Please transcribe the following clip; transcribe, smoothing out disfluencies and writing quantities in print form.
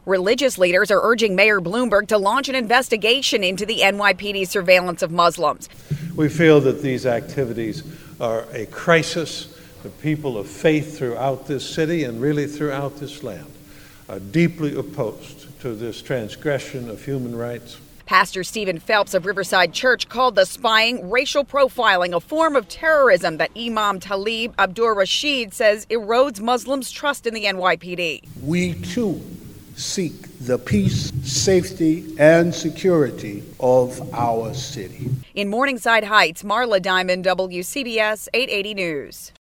Religious leaders are urging Mayor Bloomberg to launch an investigation into the NYPD surveillance of Muslims. We feel that these activities are a crisis. The people of faith throughout this city and really throughout this land are deeply opposed to this transgression of human rights. Pastor Stephen Phelps of Riverside Church called the spying racial profiling a form of terrorism that Imam Talib Abdur-Rashid says erodes Muslims' trust in the NYPD. We, too, seek the peace, safety, and security of our city. In Morningside Heights, Marla Diamond, WCBS 880 News.